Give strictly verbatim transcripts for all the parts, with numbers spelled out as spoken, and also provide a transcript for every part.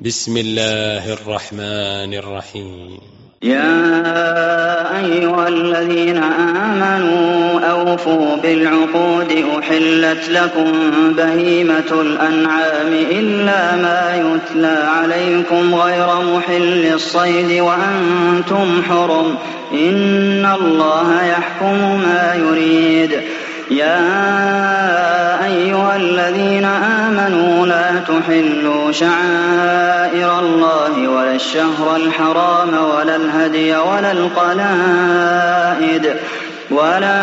بسم الله الرحمن الرحيم. يا أيها الذين آمنوا أوفوا بالعقود أحلت لكم بهيمة الأنعام إلا ما يتلى عليكم غير محل الصيد وأنتم حرم إن الله يحكم ما يريد. يا أيها الذين آمنوا لا تحلوا شعائر الله ولا الشهر الحرام ولا الهدي ولا القلائد ولا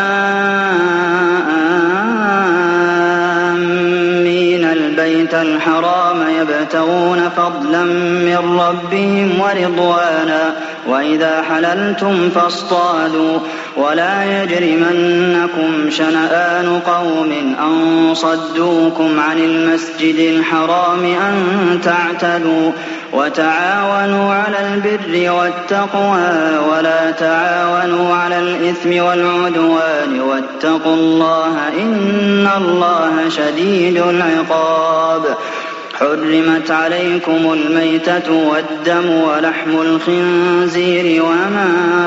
آمين البيت الحرام يبتغون فضلا من ربهم ورضوانا وإذا حللتم فاصطادوا ولا يجرمنكم شنآن قوم أن صدوكم عن المسجد الحرام أن تعتدوا وتعاونوا على البر والتقوى ولا تعاونوا على الإثم والعدوان واتقوا الله إن الله شديد العقاب. حرمت عليكم الميتة والدم ولحم الخنزير وما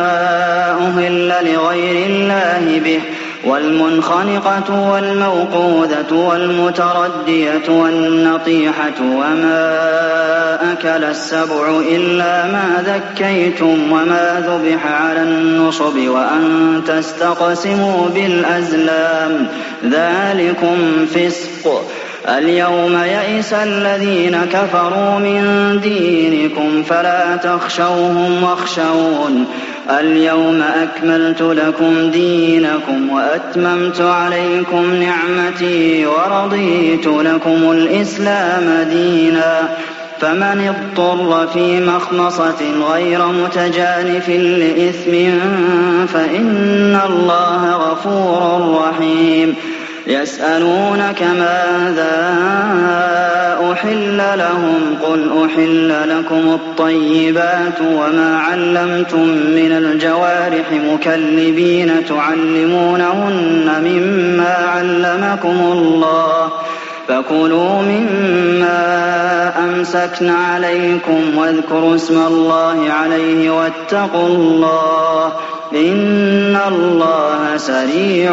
أهل لغير الله به والمنخنقة والموقوذة والمتردية والنطيحة وما أكل السبع إلا ما ذكيتم وما ذبح على النصب وأن تستقسموا بالأزلام ذلكم فسق. اليوم يئس الذين كفروا من دينكم فلا تخشوهم واخشون اليوم أكملت لكم دينكم وأتممت عليكم نعمتي ورضيت لكم الإسلام دينا فمن اضطر في مخمصة غير متجانف لإثم فإن الله غفور رحيم. يسألونك ماذا أحل لهم قل أحل لكم الطيبات وما علمتم من الجوارح مكلبين تعلمونهن مما علمكم الله فكلوا مما أمسكن عليكم واذكروا اسم الله عليه واتقوا الله إن الله سريع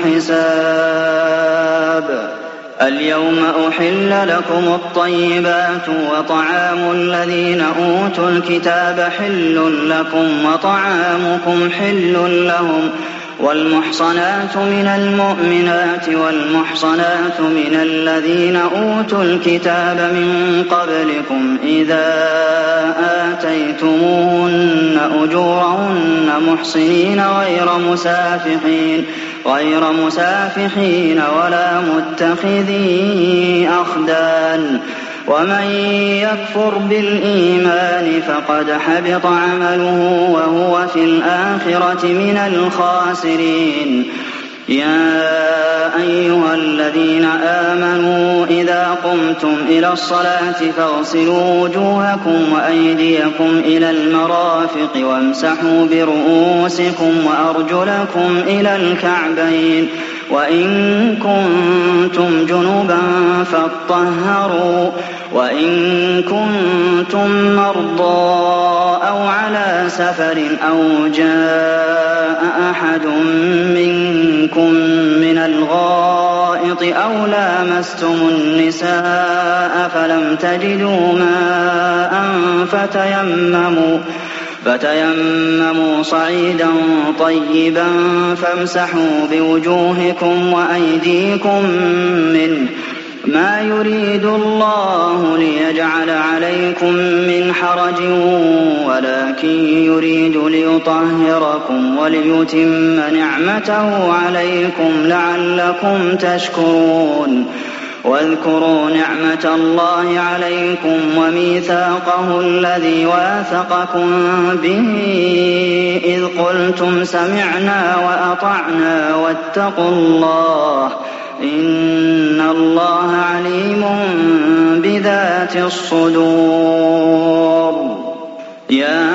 الحساب. اليوم أحل لكم الطيبات وطعام الذين أوتوا الكتاب حل لكم وطعامكم حل لهم والمحصنات من المؤمنات والمحصنات من الذين أوتوا الكتاب من قبلكم إذا آتيتموهن أجورهن محصنين غير مسافحين غير مسافحين ولا متخذي أخدان ومن يكفر بالإيمان فقد حبط عمله وهو في الآخرة من الخاسرين. يا أيها الذين آمنوا إذا قمتم إلى الصلاة فاغسلوا وجوهكم وأيديكم إلى المرافق وامسحوا برؤوسكم وأرجلكم إلى الكعبين وإن كنتم جنبا فاطهروا وإن كنتم مرضى أو على سفر أو جاء أحد منكم من الغائط أو لامستم النساء فلم تجدوا ماء فتيمموا فتيمموا صعيدا طيبا فامسحوا بوجوهكم وأيديكم منه ما يريد الله ليجعل عليكم من حرج ولكن يريد ليطهركم وليتم نعمته عليكم لعلكم تشكرون. واذكروا نعمة الله عليكم وميثاقه الذي واثقكم به إذ قلتم سمعنا وأطعنا واتقوا الله إن الله عليم بذات الصدور. يا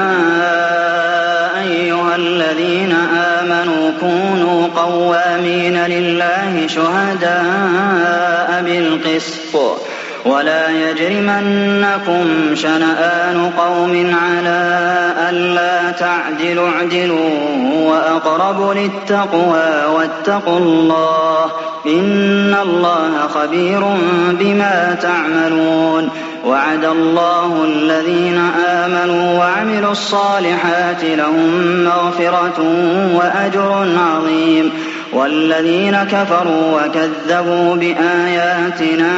أيها الذين آمنوا كونوا قوامين لله شهداء بالقسط ولا يجرمنكم شنآن قوم على ألا تعدلوا اعدلوا هو أقرب للتقوى واتقوا الله إن الله خبير بما تعملون وعد الله الذين آمنوا وعملوا الصالحات لهم مغفرة وأجر عظيم والذين كفروا وكذبوا بآياتنا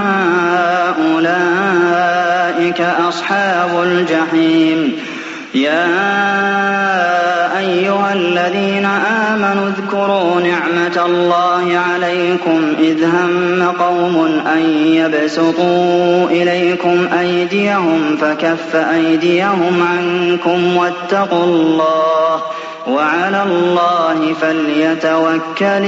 أولئك أصحاب الجحيم يا أيها الذين آمنوا اذكروا نعمة الله عليكم إذ هم قوم أن يبسطوا إليكم أيديهم فكف أيديهم عنكم واتقوا الله وعلى الله فليتوكل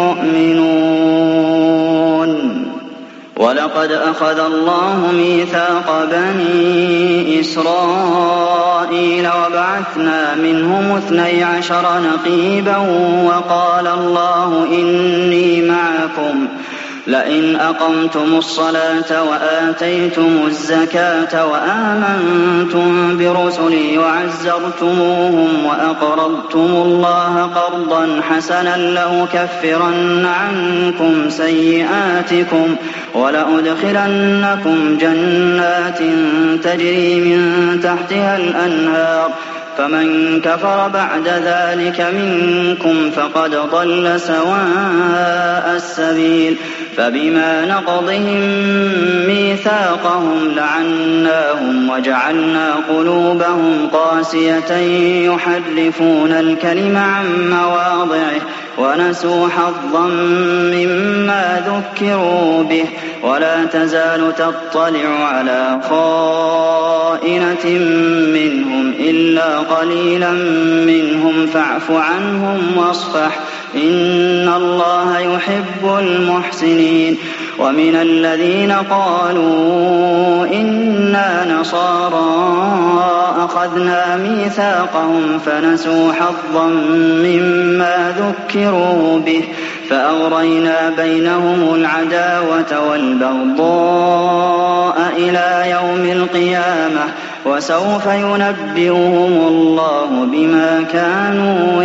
المؤمنون ولقد أخذ الله ميثاق بني إسرائيل وبعثنا منهم اثني عشر نقيبا وقال الله إني معكم لئن أقمتم الصلاة وآتيتم الزكاة وآمنتم برسلي وعزرتموهم وأقرضتم الله قرضا حسنا لأكفرن عنكم سيئاتكم ولأدخلنكم جنات تجري من تحتها الأنهار فمن كفر بعد ذلك منكم فقد ضل سواء السبيل فبما نقضهم ميثاقهم لعناهم وجعلنا قلوبهم قاسية يحرفون الكلم عن مواضعه ونسوا حظا مما ذكروا به ولا تزال تطلع على خائنة منهم إلا قليلا منهم فاعف عنهم واصفح إن الله يحب المحسنين ومن الذين قالوا إنا نصارى أخذنا ميثاقهم فنسوا حظا مما ذكروا به فأغرينا بينهم العداوة والبغضاء إلى يوم القيامة وسوف ينبئهم الله بما كانوا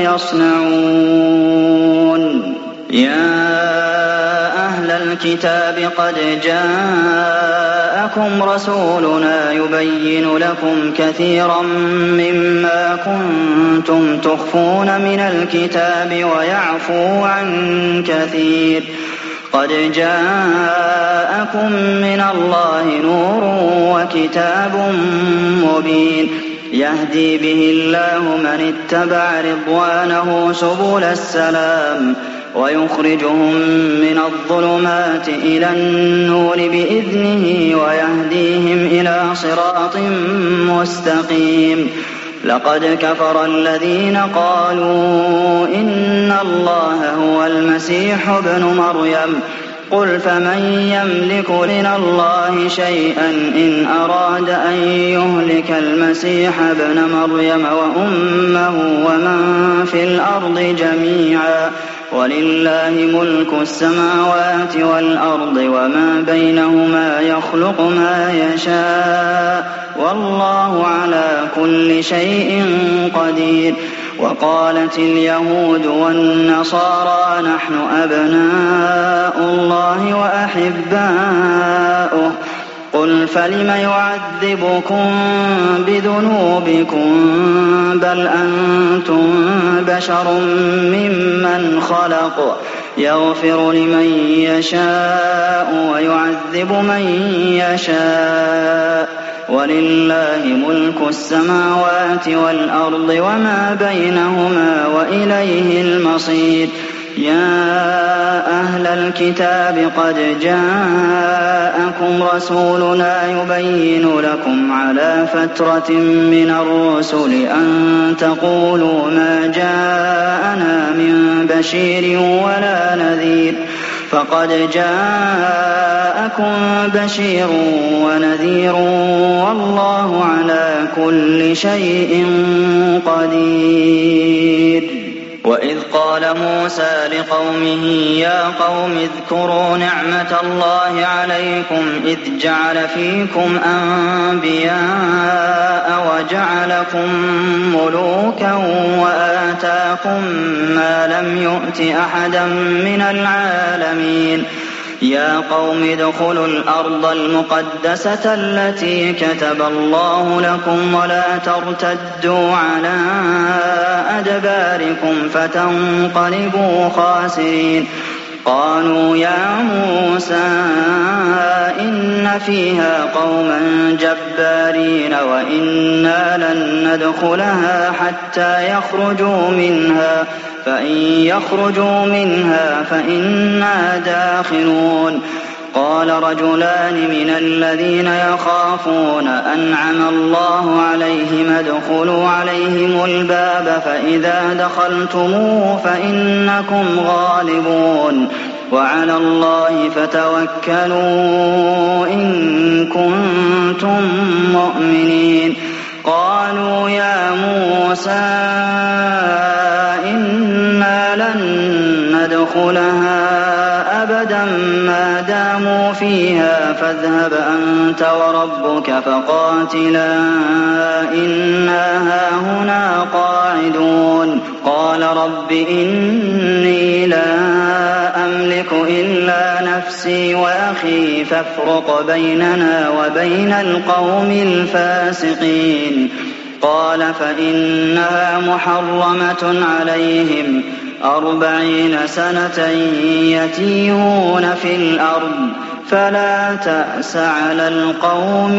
يصنعون يا أهل الكتاب قد جاءكم رسولنا يبين لكم كثيرا مما كنتم تخفون من الكتاب ويعفو عن كثير قد جاءكم من الله نور وكتاب مبين يهدي به الله من اتبع رضوانه سبل السلام ويخرجهم من الظلمات إلى النور بإذنه ويهديهم إلى صراط مستقيم لقد كفر الذين قالوا إن الله هو المسيح ابن مريم قل فمن يملك من الله شيئا إن أراد أن يهلك المسيح ابن مريم وأمه ومن في الأرض جميعا ولله ملك السماوات والأرض وما بينهما يخلق ما يشاء والله على كل شيء قدير وقالت اليهود والنصارى نحن أبناء الله وأحباؤه قل فلم يعذبكم بذنوبكم بل أنتم بشر ممن خلق يغفر لمن يشاء ويعذب من يشاء ولله ملك السماوات والأرض وما بينهما وإليه المصير يا أهل الكتاب قد جاءكم رسولنا يبين لكم على فترة من الرسل أن تقولوا ما جاءنا من بشير ولا نذير فقد جاءكم بشير ونذير والله على كل شيء قدير وإذ قال موسى لقومه يا قوم اذكروا نعمة الله عليكم إذ جعل فيكم أنبياء وجعلكم ملوكا وآتاكم ما لم يؤت أحدا من العالمين يا قوم ادخلوا الأرض المقدسة التي كتب الله لكم ولا ترتدوا على أدباركم فتنقلبوا خاسرين قالوا يا موسى إن فيها قوما جبارين وإنا لن ندخلها حتى يخرجوا منها فإن يخرجوا منها فإنا داخلون قال رجلان من الذين يخافون أنعم الله عليهم ادخلوا عليهم الباب فإذا دخلتموه فإنكم غالبون وعلى الله فتوكلوا إن كنتم مؤمنين قالوا يا موسى إنا لن ندخلها أبدا ما داموا فيها فاذهب أنت وربك فقاتلا إنا هاهنا قاعدون قال رب إني لا أملك إلا نفسي وأخي فافرق بيننا وبين القوم الفاسقين قال فإنها محرمة عليهم أربعين سنة يتيهون في الأرض فلا تأس على القوم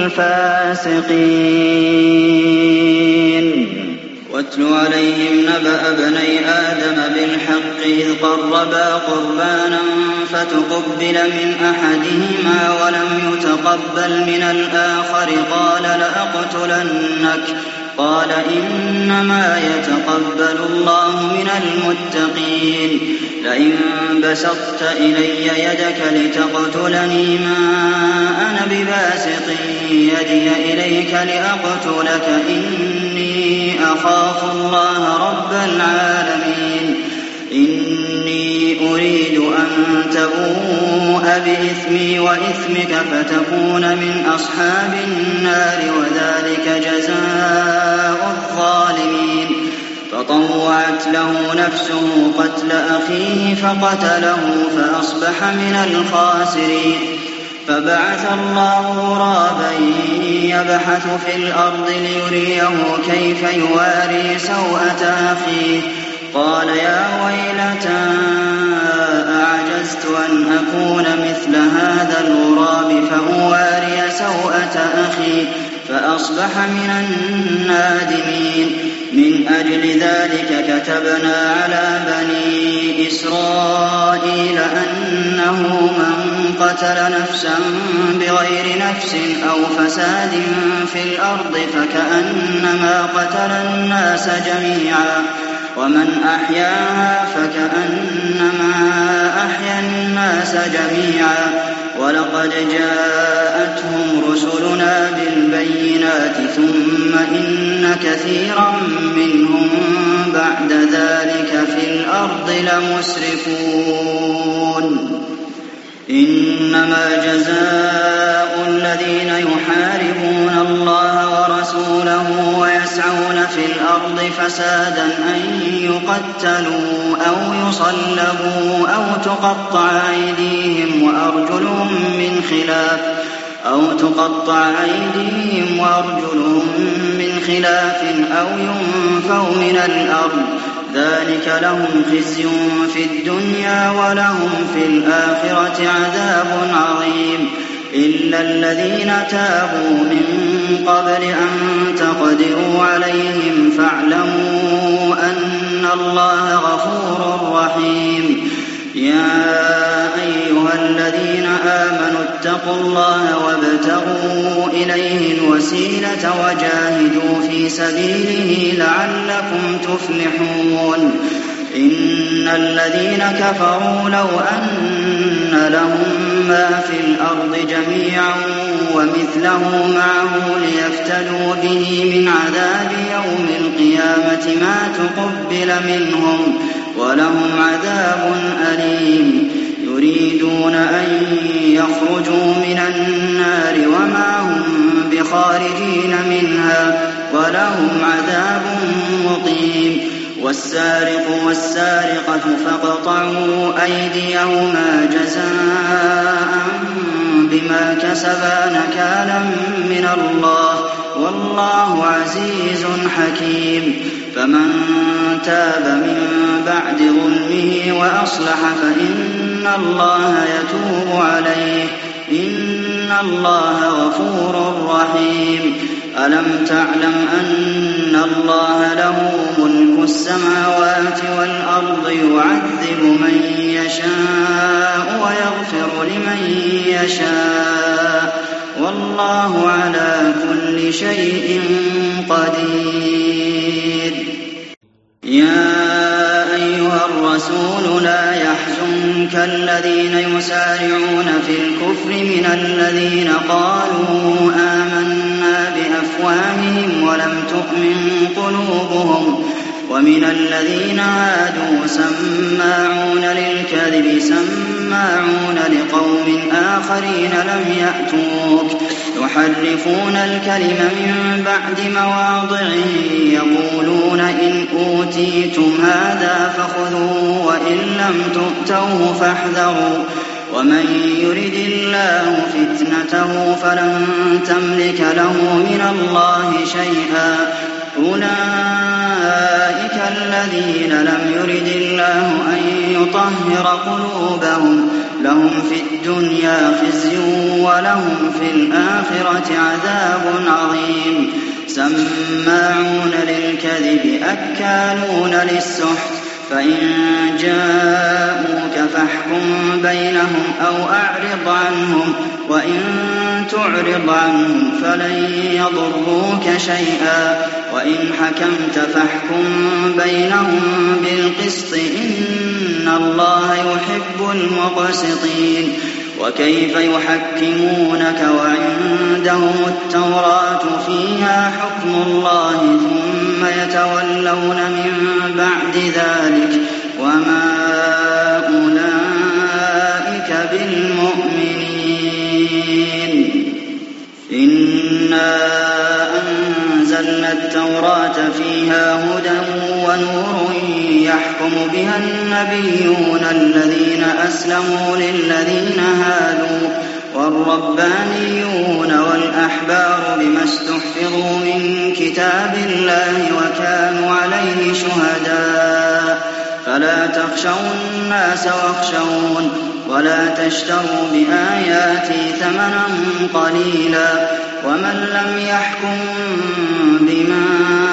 الفاسقين واتل عليهم نبأ ابني آدم بالحق إذ قربا قربانا فتقبل من أحدهما ولم يتقبل من الآخر قال لأقتلنك قال إنما يتقبل الله من المتقين لئن بسطت إلي يدك لتقتلني ما أنا بباسط يدي إليك لأقتلك إني أخاف الله رب العالمين إني أريد أن تبوء بإثمي وإثمك فتكون من أصحاب النار وذلك جزاء الظالمين فطوعت له نفسه قتل أخيه فقتله فأصبح من الخاسرين فبعث الله غرابا يبحث في الأرض ليريه كيف يواري سوءة أخيه قال يا ويلتى أعجزت أن أكون مثل هذا الغراب فأواري سوءة أخي فأصبح من النادمين من أجل ذلك كتبنا على بني إسرائيل أنه من قتل نفسا بغير نفس أو فساد في الأرض فكأنما قتل الناس جميعا ومن أحياها فكأنما أحيا الناس جميعا ولقد جاءتهم رسلنا بالبينات ثم إن كثيرا منهم بعد ذلك في الأرض لمسرفون إنما جزاء الذين يحاربون الله ورسوله ويسعون في الأرض فسادا أن يقتلوا أو يصلبوا أو تقطع أيديهم وأرجلهم من خلاف أو تقطع أيديهم وأرجلهم من خلاف أو ينفوا من الأرض ذلك لهم خزي في الدنيا ولهم في الآخرة عذاب عظيم إلا الذين تابوا من قبل أن تقدروا عليهم فاعلموا أن الله غفور رحيم يا أيها الذين آمنوا اتقوا الله وابتغوا إليه الوسيلة وجاهدوا في سبيله لعلكم تفلحون إن الذين كفروا لو أن لهم ما في الأرض جميعا ومثله معه ليفتدوا ليفتدوا به من عذاب يوم القيامة ما تقبل منهم ولهم عذاب أليم يريدون أن يخرجوا من النار وما هم بخارجين منها ولهم عذاب مقيم والسارق والسارقة فاقطعوا أيديهما جزاء بما كسبا نكالا من الله والله عزيز حكيم فمن تاب من بعد ظلمه وأصلح فإن الله يتوب عليه إن الله غفور رحيم ألم تعلم أن الله له ملك السماوات والأرض يعذب من يشاء ويغفر لمن يشاء والله على كل شيء قدير يا أيها الرسول لا يحزنك الذين يسارعون في الكفر من الذين قالوا آمنا بأفواههم ولم تؤمن قلوبهم ومن الذين هادوا سماعون للكذب سماعون لقوم آخرين لم يأتوك يحرفون الكلم من بعد مواضعه يقولون إن أوتيتم هذا فخذوه وإن لم تؤتوه فاحذروا ومن يرد الله فتنته فلن تملك له من الله شيئا أولئك الذين لم يرد الله أن يطهر قلوبهم لهم في الدنيا خزي ولهم في الآخرة عذاب عظيم سماعون للكذب أكالون للسحت فإن جاءوك فاحكم بينهم أو أعرض عنهم وإن تعرض عنهم فلن يضروك شيئا وإن حكمت فاحكم بينهم بالقسط إن الله يحب المقسطين وكيف يحكمونك وعندهم التوراة فيها حكم الله ثم يتولون من بعد ذلك وما أولئك بالمؤمنين إنا أنزلنا التوراة فيها هدى ونور يحكم بها النبيون الذين أسلموا للذين هادوا والربانيون والأحبار بما استحفظوا من كتاب الله وكانوا عليه شهداء فلا تخشوا الناس واخشون ولا تشتروا بآياتي ثمنا قليلا ومن لم يحكم بما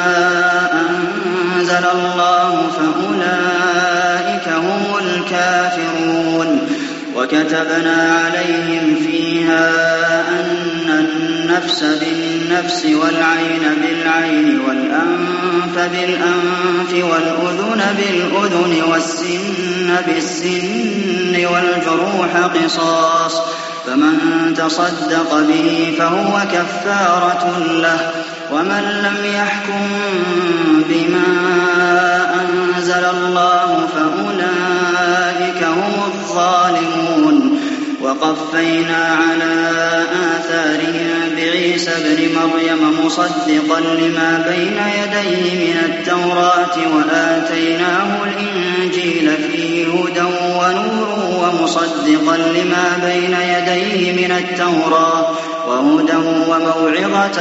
أنزل الله فأولئك هم الكافرون وكتبنا عليهم فيها أن النفس بالنفس والعين بالعين والأنف بالأنف والأذن بالأذن والسن بالسن والجروح قصاص فمن تصدق به فهو كفارة له ومن لم يحكم بما أنزل الله فأولئك هم الظالمون وقفينا على آثارهم بعيسى ابن مريم مصدقا لما بين يديه من التوراة وآتيناه الإنجيل فيه هدى ونور ومصدقا لما بين يديه من التوراة وهدى وموعظة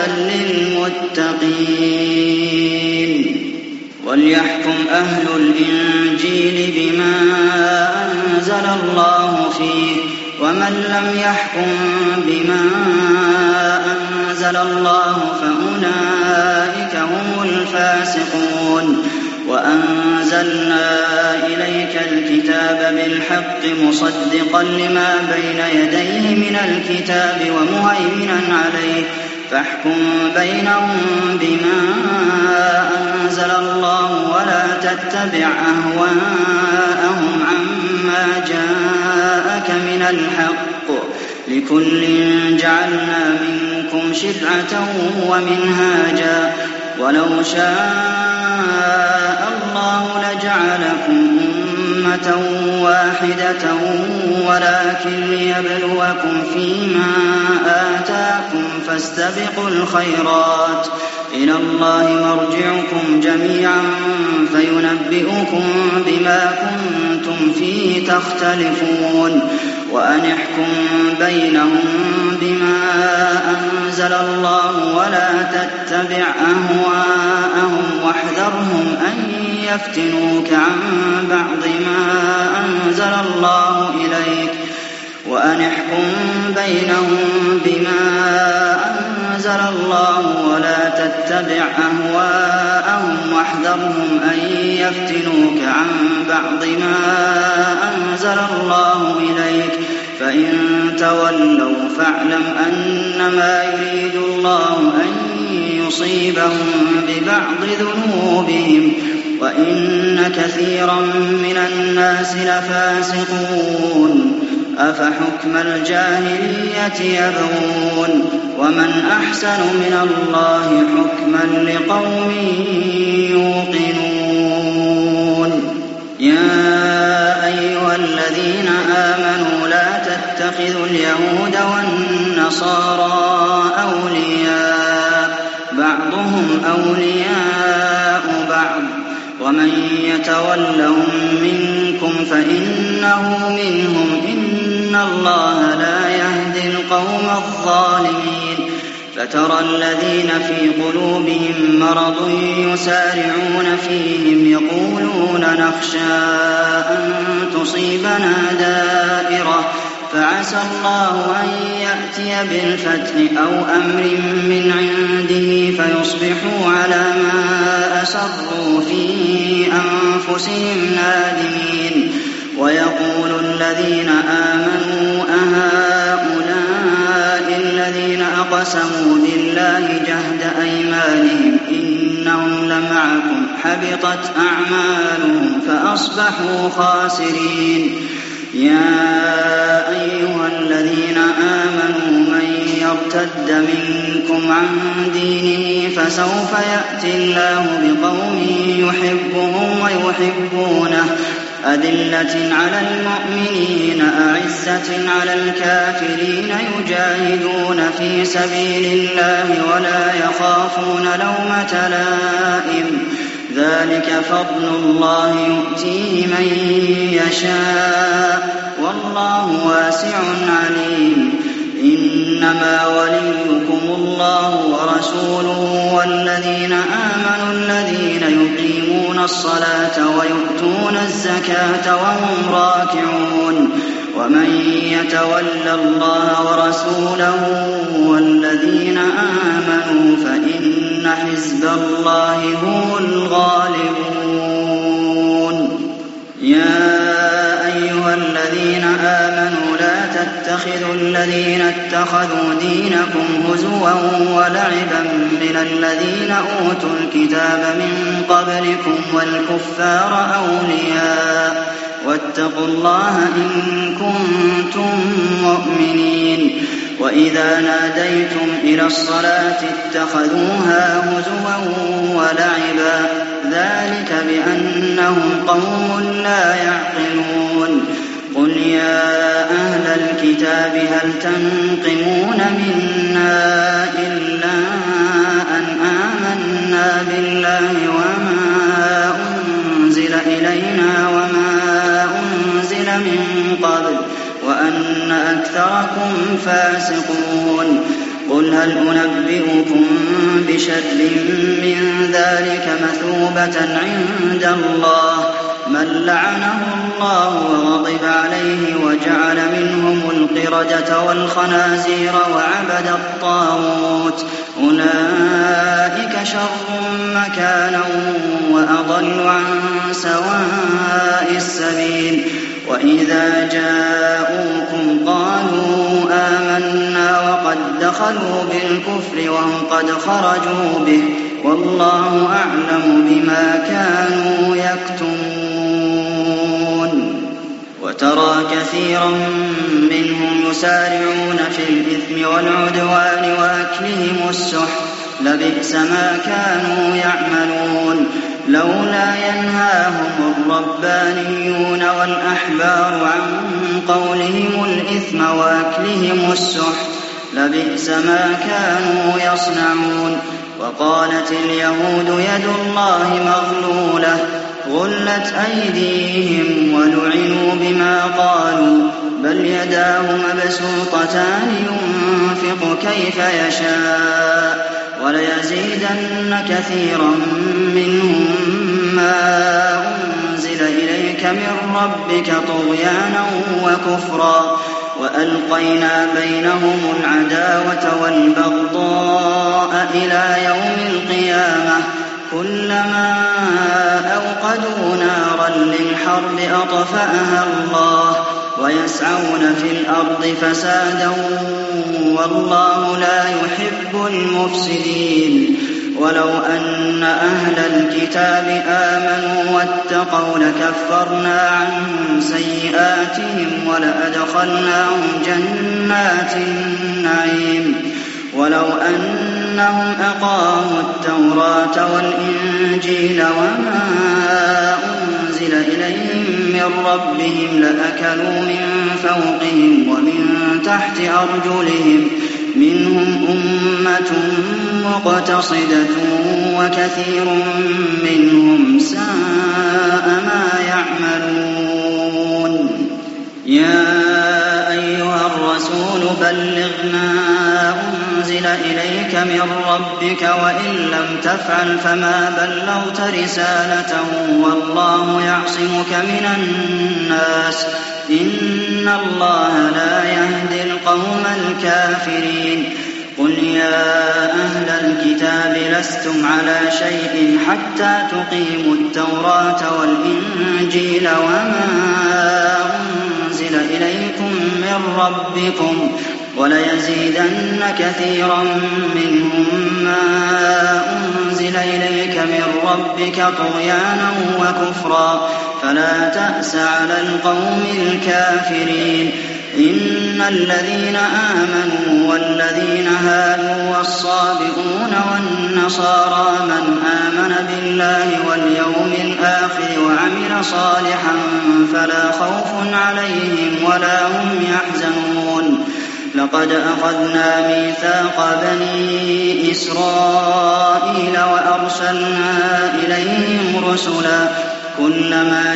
للمتقين وليحكم أهل الإنجيل بما أنزل الله فيه ومن لم يحكم بما أنزل الله فأولئك هم الفاسقون وأنزلنا إليك الكتاب بالحق مصدقا لما بين يديه من الكتاب ومهيمنا عليه فاحكم بينهم بما أنزل الله ولا تتبع أهواءهم عما جاءك من الحق لكل جعلنا منكم منكم شرعة ومنهاجا ولو شاء الله لجعلكم أمة واحدة ولكن ليبلوكم فيما آتاكم فاستبقوا الخيرات إلى الله مرجعكم جميعا فينبئكم بما كنتم فيه تختلفون وأن احكم بينهم بما أنزل الله ولا تتبع أهواءهم واحذرهم أن يفتنوك عن بعض ما أنزل الله إليك وأن احكم بينهم بما أنزل الله ولا تتبع أهواءهم واحذرهم أن يفتنوك عن بعض ما أنزل الله إليك فإن تولوا فاعلم أنما يريد الله أن يصيبهم ببعض ذنوبهم وإن كثيرا من الناس لفاسقون أفحكم الجاهلية يبغون ومن أحسن من الله حكما لقوم يوقنون يا أيها الذين آمنوا لا تتخذوا اليهود والنصارى أولياء بعضهم أولياء بعض ومن يتولهم منكم فإنه منهم إن الله لا يهدي القوم الظالمين فترى الذين في قلوبهم مرض يسارعون فيهم يقولون نخشى أن تصيبنا دائرة فعسى الله أن يأتي بالفتح أو أمر من عنده فيصبحوا على ما أسروا في أنفسهم نادمين ويقول الذين آمنوا أهؤلاء الذين أقسموا بالله جهد أيمانهم إنهم لمعكم حبطت أعمالهم فأصبحوا خاسرين يا أيها الذين آمنوا من يرتد منكم عن دينه فسوف يأتي الله بقوم يحبهم ويحبونه أذلة على المؤمنين أعزة على الكافرين يجاهدون في سبيل الله ولا يخافون لومة لائم ذلك فضل الله يؤتيه من يشاء والله واسع عليم إنما وليكم الله ورسوله والذين آمنوا الذين يقيمون الصلاة ويؤتون الزكاة وهم راكعون ومن يتول الله ورسوله والذين آمنوا فإن حزب الله هم الغالبون يا أيها الذين آمنوا لا تتخذوا الذين اتخذوا دينكم هزوا ولعبا من الذين أوتوا الكتاب من قبلكم والكفار أولياء واتقوا الله إن كنتم مؤمنين وإذا ناديتم إلى الصلاة اتخذوها هزوا ولعبا ذلك بأنهم قوم لا يعقلون قل يا أهل الكتاب هل تنقمون منا إلا أن آمنا بالله وما أنزل إلينا وما أنزل من قبل وأن أكثركم فاسقون قل هل أنبئكم بشر من ذلك مثوبة عند الله من لعنه الله وغضب عليه وجعل منهم القردة والخنازير وعبد الطاغوت أولئك شر مكانا وأضل عن سواء السبيل وإذا جاءوكم قالوا آمنا وقد دخلوا بالكفر وهم قد خرجوا به والله أعلم بما كانوا يكتمون وترى كثيرا منهم يسارعون في الإثم والعدوان وأكلهم السحت لبئس ما كانوا يعملون لولا ينهاهم الربانيون والأحبار عن قولهم الإثم وأكلهم السحت لبئس ما كانوا يصنعون وقالت اليهود يد الله مغلولة غلت أيديهم ولعنوا بما قالوا بل يداه مبسوطتان ينفق كيف يشاء وليزيدن كثيرا منهم ما أنزل إليك من ربك طغيانا وكفرا وألقينا بينهم العداوة والبغضاء إلى يوم القيامة كلما أوقدوا نارا للحرب أطفأها الله ويسعون في الأرض فسادا والله لا يحب المفسدين ولو أن أهل الكتاب آمنوا واتقوا لكفرنا عنهم سيئاتهم ولأدخلناهم جنات النعيم ولو أنهم أقاموا التوراة والإنجيل وما أنزل إليهم من ربهم لأكلوا من فوقهم ومن تحت أرجلهم منهم أمة مقتصدة وكثير منهم ساء ما يعملون يا أيها الرسول بلغ ما أنزل إليك من ربك وإن لم تفعل فما بلغت رسالته والله يعصمك من الناس إن الله لا يهدي القوم الكافرين قل يا أهل الكتاب لستم على شيء حتى تقيموا التوراة والإنجيل وما أنزل إليكم من ربكم وليزيدن كثيرا منهم ما أنزل إليك من ربك طغيانا وكفرا فلا تأس على القوم الكافرين إن الذين آمنوا والذين هادوا والصابئون والنصارى من آمن بالله واليوم الآخر وعمل صالحا فلا خوف عليهم ولا هم يحزنون لقد أخذنا ميثاق بني إسرائيل وأرسلنا إليهم رسلا كلما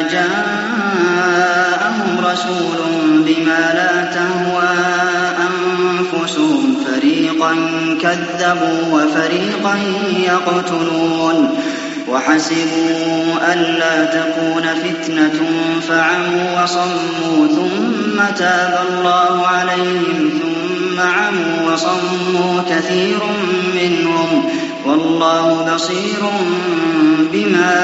جاءهم رسول بما لا تهوى أنفسهم فريقا كذبوا وفريقا يقتلون وحسبوا ألا تكون فتنة فعموا وصموا ثم تاب الله عليهم ثم عموا وصموا كثير منهم والله بصير بما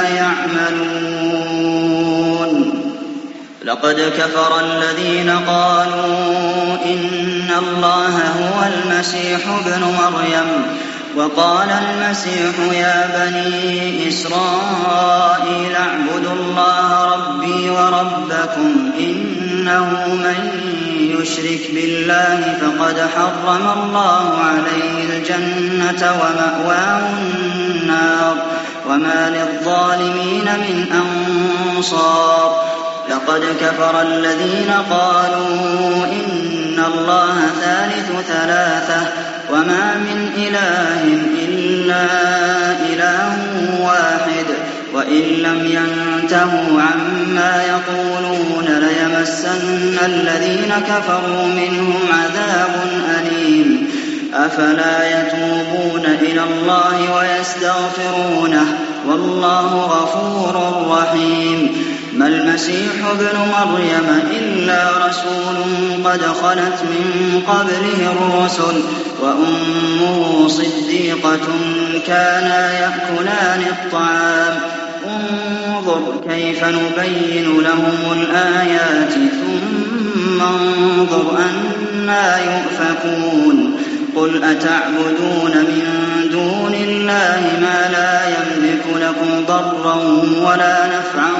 يعملون لقد كفر الذين قالوا إن الله هو المسيح ابن مريم وقال المسيح يا بني إسرائيل اعبدوا الله ربي وربكم إنه من يشرك بالله فقد حرم الله عليه الجنة ومأواه النار وما للظالمين من أنصار لقد كفر الذين قالوا إن الله ثالث ثلاثة وما من إله إلا إله واحد وإن لم ينتهوا عما يقولون ليمسن الذين كفروا منهم عذاب أليم أفلا يتوبون إلى الله ويستغفرونه والله غفور رحيم ما المسيح ابن مريم إلا رسول قد خلت من قبله الرسل وأمه صديقة كانا يأكلان الطعام انظر كيف نبين لهم الآيات ثم انظر أنى يؤفكون قل أتعبدون من دون الله ما لا يملك لكم ضرا ولا نفعا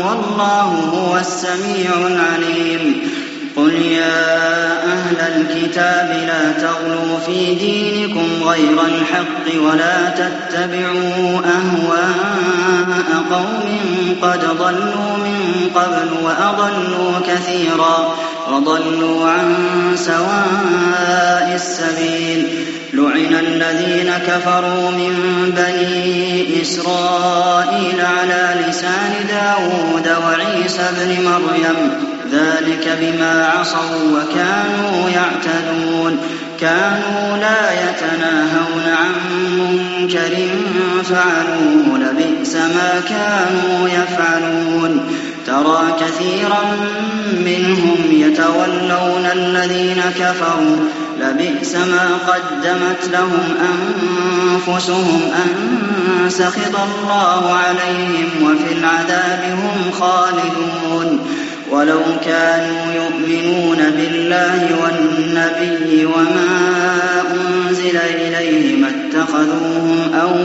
والله هو السميع العليم قل يا أهل الكتاب لا تغلوا في دينكم غير الحق ولا تتبعوا أهواء قوم قد ضلوا من قبل وأضلوا كثيرا وضلوا عن سواء السبيل لعن الذين كفروا من بني إسرائيل على لسان داود وعيسى بن مريم ذلك بما عصوا وكانوا يعتدون كانوا لا يتناهون عن منكر فعلوه لبئس ما كانوا يفعلون ترى كثيرا منهم يتولون الذين كفروا لبئس ما قدمت لهم أنفسهم أن سخط الله عليهم وفي العذاب هم خالدون ولو كانوا يؤمنون بالله والنبي وما أنزل إليه ما اتخذوهم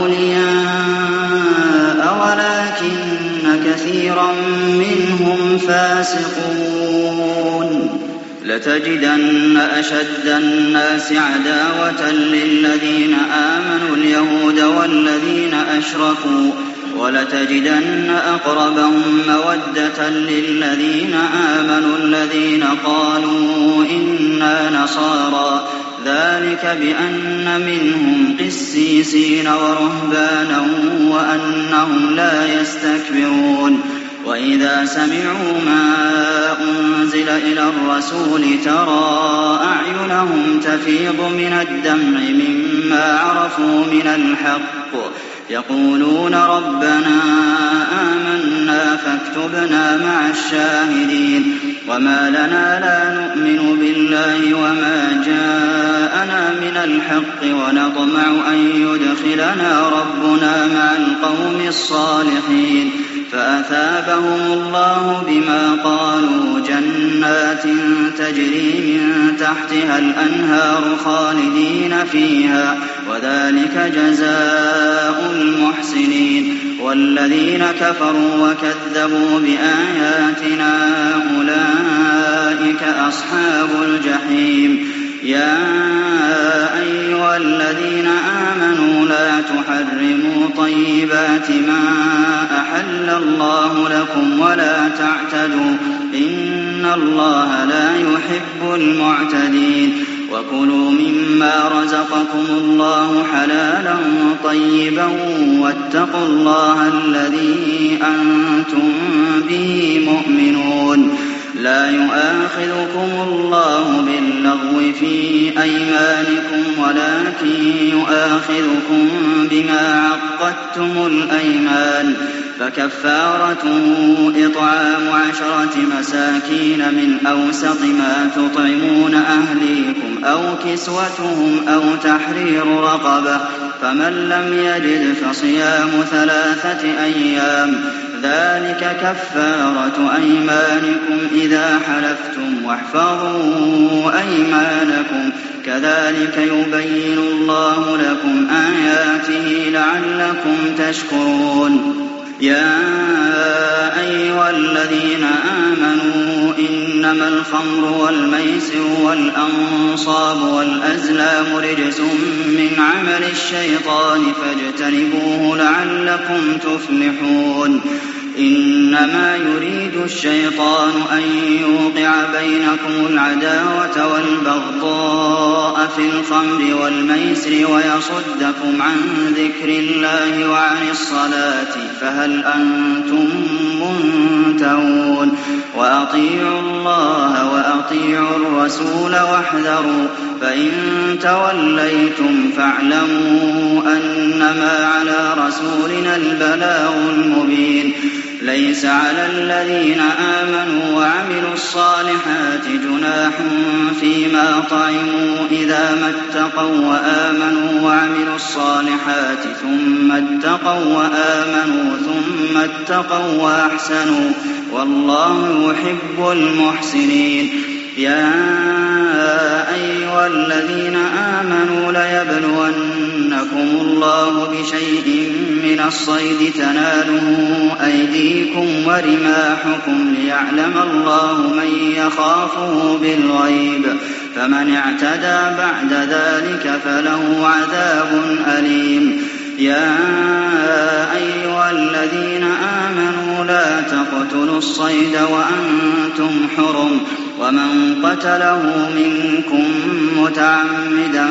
أولياء ولكن كثيرا منهم فاسقون لتجدن أشد الناس عداوة للذين آمنوا اليهود والذين أشركوا ولتجدن أقربهم مودة للذين آمنوا الذين قالوا إنا نصارى ذلك بأن منهم قسيسين ورهبانا وأنهم لا يستكبرون وإذا سمعوا ما أنزل إلى الرسول ترى أعينهم تفيض من الدمع مما عرفوا من الحق يقولون ربنا آمنا فاكتبنا مع الشاهدين وما لنا لا نؤمن بالله وما جاءنا من الحق ونطمع أن يدخلنا ربنا مع القوم الصالحين فأثابهم الله بما قالوا جنات تجري من تحتها الأنهار خالدين فيها وذلك جزاء المحسنين والذين كفروا وكذبوا بآياتنا أولئك أصحاب الجحيم يا أيها الذين آمنوا لا تحرموا طيبات ما أحل الله لكم ولا تعتدوا إن الله لا يحب المعتدين وكلوا مما رزقكم الله حلالا طيبا واتقوا الله الذي أنتم به مؤمنون لا يؤاخذكم الله باللغو في أيمانكم ولكن يؤاخذكم بما عقدتم الأيمان فكفارته إطعام عشرة مساكين من أوسط ما تطعمون أهليكم أو كسوتهم أو تحرير رقبة فمن لم يجد فصيام ثلاثة أيام ذلك كفارة أيمانكم إذا حلفتم واحفظوا أيمانكم كذلك يبين الله لكم آياته لعلكم تشكرون يا أيها الذين آمنوا إنما الخمر والميسر والأنصاب والأزلام رجس من عمل الشيطان فاجتنبوه لعلكم تفلحون إنما يريد الشيطان أن يوقع بينكم العداوة والبغضاء في الخمر والميسر ويصدكم عن ذكر الله وعن الصلاة فهل أنتم منتهون وأطيعوا الله وأطيعوا الرسول واحذروا فإن توليتم فاعلموا أنما على رسولنا البلاغ المبين ليس على الذين آمنوا وعملوا الصالحات جناح فيما طعموا إذا ما اتقوا وآمنوا وعملوا الصالحات ثم اتقوا وآمنوا ثم اتقوا وأحسنوا والله يحب المحسنين يا أيها الذين آمنوا ليبلونكم الله بشيء من من الصيد تناله أيديكم ورماحكم ليعلم الله من يخافه بالغيب فمن اعتدى بعد ذلك فله عذاب أليم يا أيها الذين آمنوا لا تقتلوا الصيد وأنتم حرم ومن قتله منكم متعمدا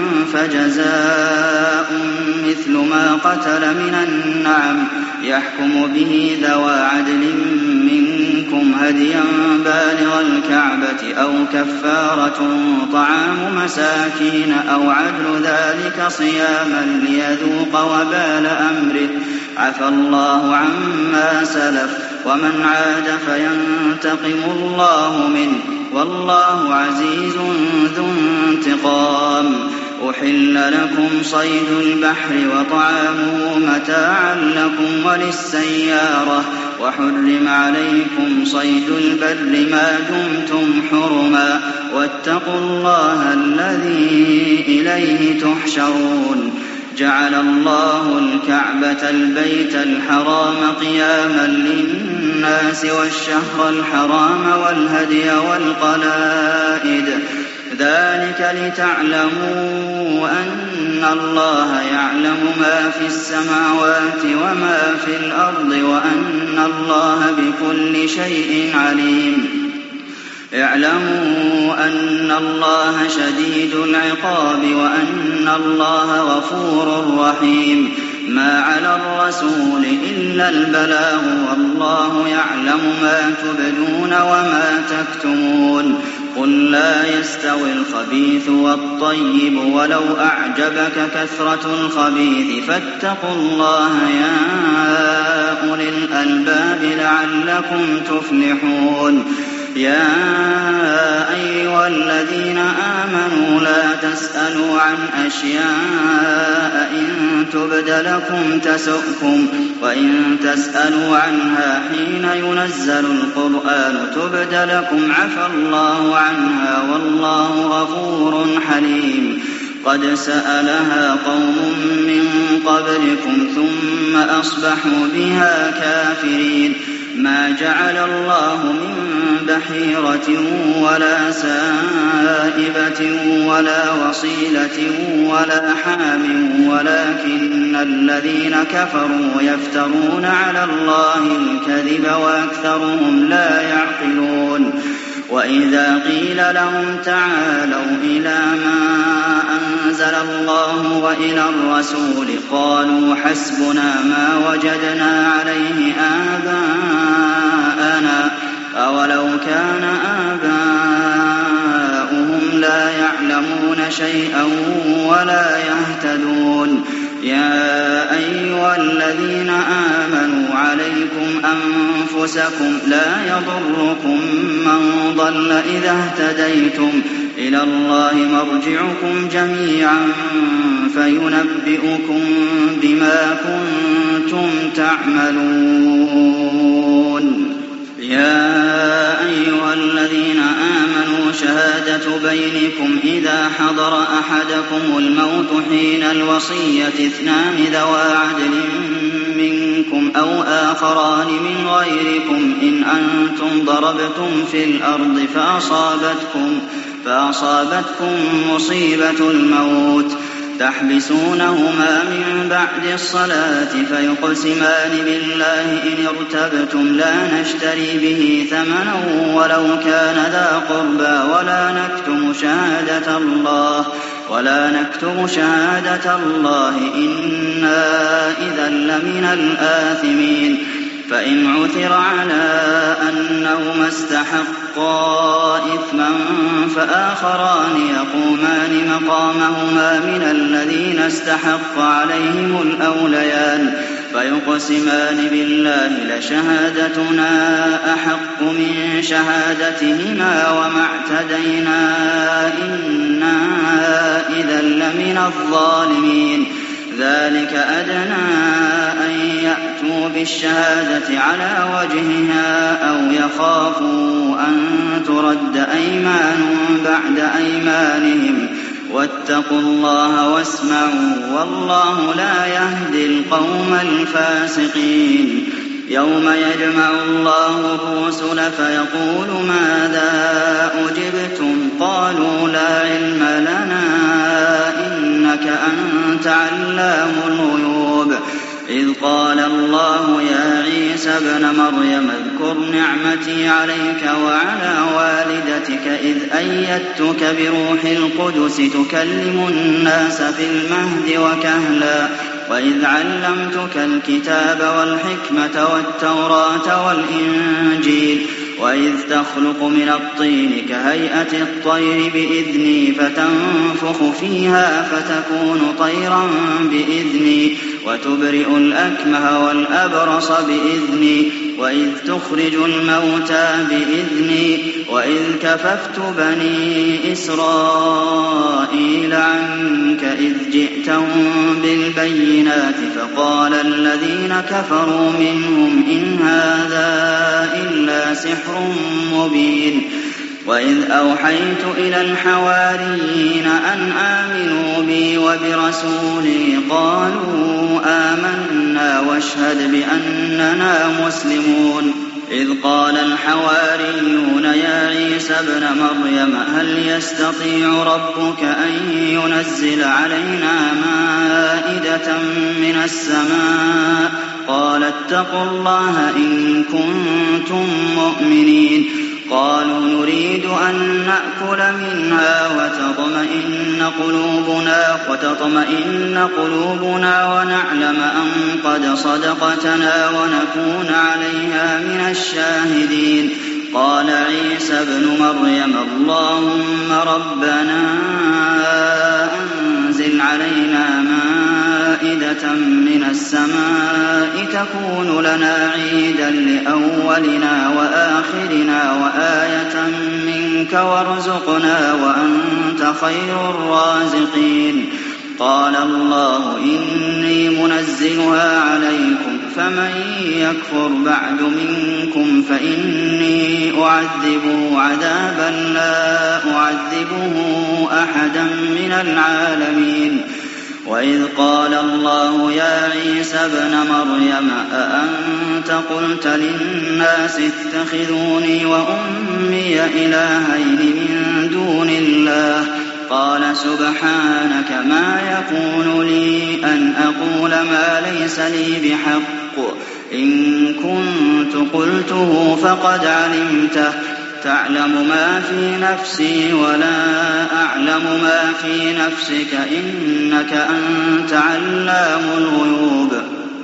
فجزاء مثل ما قتل من النعم يحكم به ذوى عدل منكم هديا بالغ الكعبة أو كفارة طعام مساكين أو عدل ذلك صياما ليذوق وبال أمره عفى الله عما سلف ومن عاد فينتقم الله منه والله عزيز ذو انتقام أحل لكم صيد البحر وطعامه متاعا لكم وللسيارة وحرم عليكم صيد البر ما دمتم حرما واتقوا الله الذي إليه تحشرون جعل الله الكعبة البيت الحرام قياما للناس والشهر الحرام والهدي والقلائد ذلك لتعلموا أن الله يعلم ما في السماوات وما في الأرض وأن الله بكل شيء عليم اعلموا أن الله شديد العقاب وأن الله غفور رحيم ما على الرسول إلا البلاغ والله يعلم ما تبدون وما تكتمون قل لا يستوي الخبيث والطيب ولو أعجبك كثرة الخبيث فاتقوا الله يا أولي الألباب لعلكم تفلحون يا أيها الذين آمنوا لا تسألوا عن أشياء إن تبد لكم تسؤكم وإن تسألوا عنها حين ينزل القرآن تبد لكم عفى الله عنها والله غفور حليم قد سألها قوم من قبلكم ثم أصبحوا بها كافرين ما جعل الله من بحيرة ولا سائبة ولا وصيلة ولا حام ولكن الذين كفروا يفترون على الله الكذب وأكثرهم لا يعقلون وإذا قيل لهم تعالوا إلى ما أنزل الله وإلى الرسول قالوا حسبنا ما وجدنا عليه آباءنا أولو كان آباؤهم لا يعلمون شيئا ولا يهتدون يا أيها الذين آمنوا عليكم أنفسكم لا يضركم من ضل إذا اهتديتم إلى الله مرجعكم جميعا فينبئكم بما كنتم تعملون يا أيها الذين آمنوا شهادة بينكم إذا حضر أحدكم الموت حين الوصية اثنان ذوى عدل منكم أو آخران من غيركم إن أنتم ضربتم في الأرض فأصابتكم, فأصابتكم مصيبة الموت تحبسونهما من بعد الصلاة فيقسمان بالله إن ارتبتم لا نشتري به ثمنا ولو كان ذا قربى ولا نكتم شهادة الله ولا نكتم شهادة الله إنا إذا لمن الآثمين فإن عثر على أنهما استحقا إثما فآخران يقومان مقامهما من الذين استحق عليهم الأوليان فيقسمان بالله لشهادتنا أحق من شهادتهما وما اعتدينا إنا إذا لمن الظالمين ذلك أدنى أن يأتوا بالشهادة على وجهها أو يخافوا أن ترد أيمان بعد أيمانهم واتقوا الله واسمعوا والله لا يهدي القوم القوم الفاسقين يوم يجمع الله الرسل فيقول ماذا أجبتم قالوا لا علم لنا إنك أنت علام الغيوب إذ قال الله يا عيسى ابن مريم اذكر نعمتي عليك وعلى والدتك إذ أيدتك بروح القدس تكلم الناس في المهد وكهلا وإذ علمتك الكتاب والحكمة والتوراة والإنجيل وإذ تخلق من الطين كهيئة الطير بإذني فتنفخ فيها فتكون طيرا بإذني وتبرئ الأكمه والأبرص بإذني وإذ تخرج الموتى بإذني وإذ كففت بني إسرائيل عنك إذ جئتهم بالبينات فقال الذين كفروا منهم إن هذا إلا سحر مبين وإذ أوحيت إلى الحواريين أن آمنوا بي وبرسولي قالوا آمنا واشهد بأننا مسلمون إذ قال الحواريون يا عيسى ابن مريم هل يستطيع ربك أن ينزل علينا مائدة من السماء قال اتقوا الله إن كنتم مؤمنين قالوا نريد أن نأكل منها وتطمئن قلوبنا وتطمئن قلوبنا ونعلم أن قد صدقتنا ونكون عليها من الشاهدين قال عيسى ابن مريم اللهم ربنا أنزل علينا مائدة من السماء تكون لنا عيدا لأولنا وآخرنا وآية منك وارزقنا وأنت خير الرازقين قال الله إني منزلها عليكم فمن يكفر بعد منكم فإني أعذبه عذابا لا أعذبه أحدا من العالمين وإذ قال الله يا عيسى ابن مريم أأنت قلت للناس اتخذوني وأمي إلهين من دون الله قال سبحانك ما يكون لي أن أقول ما ليس لي بحق إن كنت قلته فقد علمته تعلم ما في نفسي ولا أعلم ما في نفسك إنك أنت علام الغيوب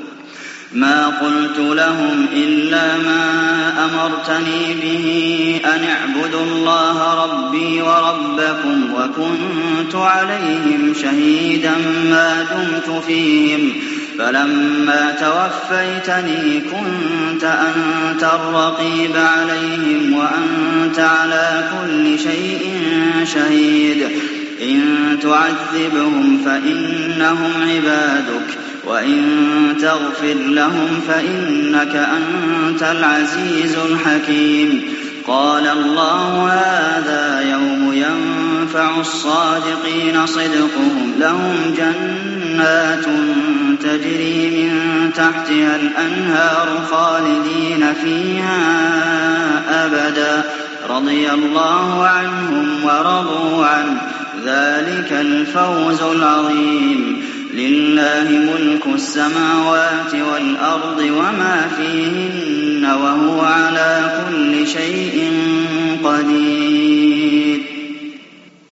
ما قلت لهم إلا ما أمرتني به أن اعبدوا الله ربي وربكم وكنت عليهم شهيدا ما دمت فيهم فلما توفيتني كنت أنت الرقيب عليهم وأنت على كل شيء شهيد إن تعذبهم فإنهم عبادك وإن تغفر لهم فإنك أنت العزيز الحكيم قال الله هذا يوم ينفع الصادقين صدقهم لهم جنات تجري من تحتها الأنهار خالدين فيها أبدا رضي الله عنهم ورضوا عنه ذلك الفوز العظيم لله ملك السماوات والأرض وما فيهن وهو على كل شيء قدير